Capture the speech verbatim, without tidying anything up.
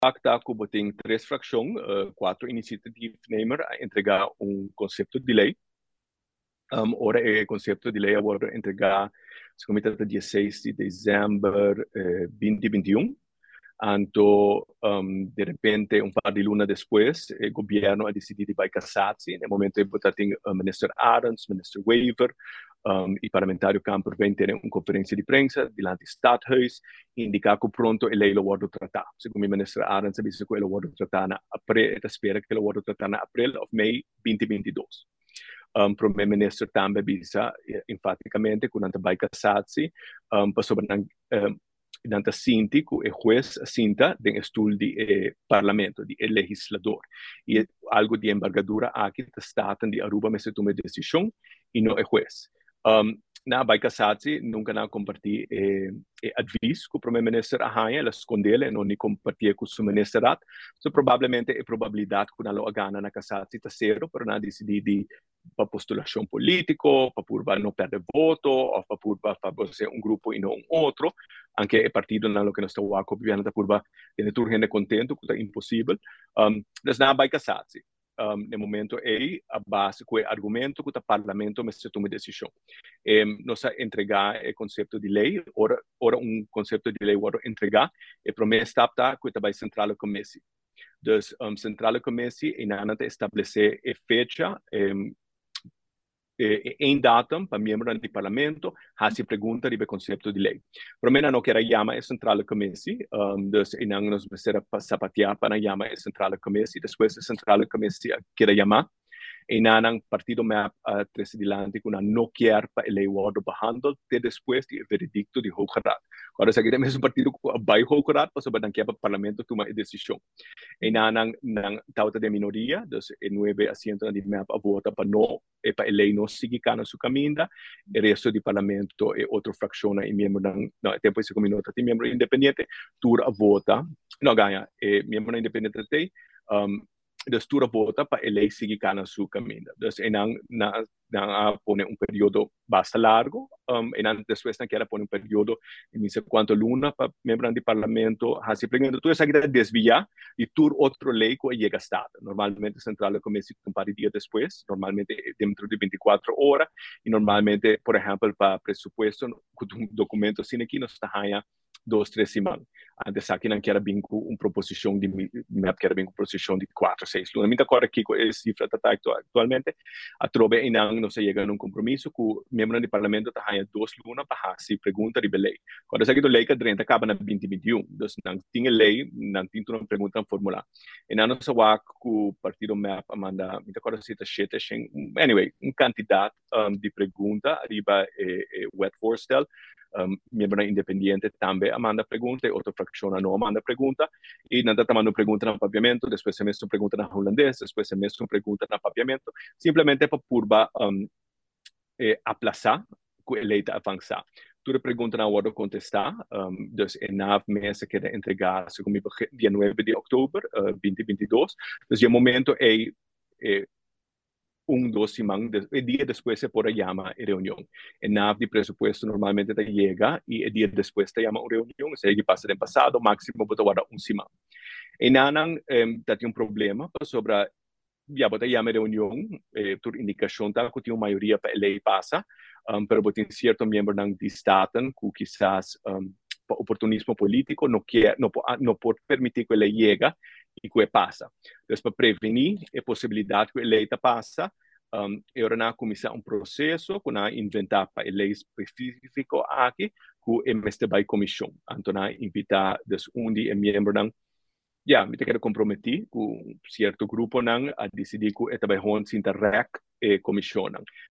Acta Cuba tem três fracções, uh, quatro iniciativnemers a entregar um conceito de lei. Um, ora, o conceito de lei agora entregar, se comenta até dia seis de dezembro de uh, vinte vinte e um. Anto, um, de repente, um par de lunas depois, o governo ha decidido vai casar-se. No momento, eu tem o ministro Arons, o ministro Wever, um, e parlamentário Camper vem ter uma conferência de prensa diante do Stadhuis, indicar que pronto a lei lo vai tratar. Segundo o ministro Arons, ha visto que ele vai tratar na abril, espera que ele vai tratar na abril ou maio vinte vinte e dois. Um, primeiro-ministro também bisa, enfaticamente, que não vai casar-se, um, para sobre um, Nanta sinti que o juez sinta den estudo de eh, parlamento, de legislador. E algo de envergadura aqui está staten de Aruba, mas se toma decisão e não é juez. Um, na vai casar-se, nunca não compartilhar eh, eh, aviso que o primeiro-ministro arranha, ela escondeu, não nem compartilha com o ministro. So, provavelmente, a probabilidade que ela gana na casar-se está zero, para não decidir de para postulação política, para por não perder voto, ou para por favorecer um grupo e não um outro, anche o partido não que nós estamos a copiar da curva tem tudo gente contento que é impossível. Um, mas não vai casar-se. Um, no momento é a base com o argumento que o parlamento mas se toma decisão. Um, nós entregar o conceito de lei, ora, ora um conceito de lei, ora entregar, e promessa está que vai central o comércio. Dus um, central o comércio e nada estabelecer a fecha um, em datum para membro do parlamento, há se pergunta sobre o conceito de lei. Para mim, não quero chamar a central comissão, um, dus e não nos vai sapatear para chamar a central comissão, depois a central comissão quer chamar, e não partido me a três dilante que não quer para a lei word behandeld, e depois do veredicto de Hoge Raad. Agora, se temos um partido que vai Hoge Raad, para saber que o parlamento toma a decisão. E não não tauta de minoria, dus e nove assentos de map a vota para não e para a lei não seguir na sua caminho, o resto do parlamento e outra fração e membro não depois se combina tem membro independente, tur a vota, não ganha, e membro independente tem um, dus tur a vota para a lei seguir na sua caminho. Dus e não não não pone um período bastante largo, um, e não depois não quer pôr um período não sei quanto luna para membro do parlamento, assim pregando tudo isso aqui desviar e tur outra lei que chega a Estado. Normalmente a central começa um par de dias depois, normalmente dentro de vinte e quatro horas, e normalmente, por exemplo, para presupuesto, um documento assim aqui, nós está duas, três semanas. Antes aqui não quer vir com uma proposição de, não quer vir com proposição de quatro, seis lunas. Muito agora aqui com a cifra está atualmente, a trobe e não, não se chega a um compromisso que o membro do parlamento está ganhando duas lunas para se pergunta de lei. Quando se aqui do lei que treinta acaba na vinte vinte e um, então não tinha lei, não tinha uma pergunta no formulário. E não se vai que o partido M A P manda, muito agora se está cheio, anyway, um candidato um, de pergunta, arriba e, e wet voorstel, um, membro independente também manda pergunta, outra fração não manda pergunta, e não está mandando pergunta no papiamento, depois se mesmo pergunta na holandês, depois se mesmo pergunta no papiamento, simplesmente para purba um, eh, aplazar que a lei está avançar. Toda pergunta na hora de contestar, um, dus em nove meses que entregar, segundo dia nove de outubro, uh, vinte vinte e dois, dus o momento é, é um, dois semanas, e dia depois se pode chamar a reunião. E nave de presupuesto normalmente te chega, e o dia depois te chama a reunião, se que passa no passado, máximo pode guardar uma semana. E não um, tem um problema sobre a já bota chama a reunião, eh, por indicação tá, que tem uma maioria para a lei passa, um, pero tem certo membro não de Estado, que quizás um, oportunismo político não quer, não, não pode permitir que a lei chegue e que passa. Então, para prevenir a possibilidade que a lei passa, um, eu na comissão um processo que na inventar para a lei específica aqui, que é mestre by comissão. Então, na invitar des um de membro não ja, me quero comprometer com um certo grupo não a decidir que é também onde se interreg e comissão.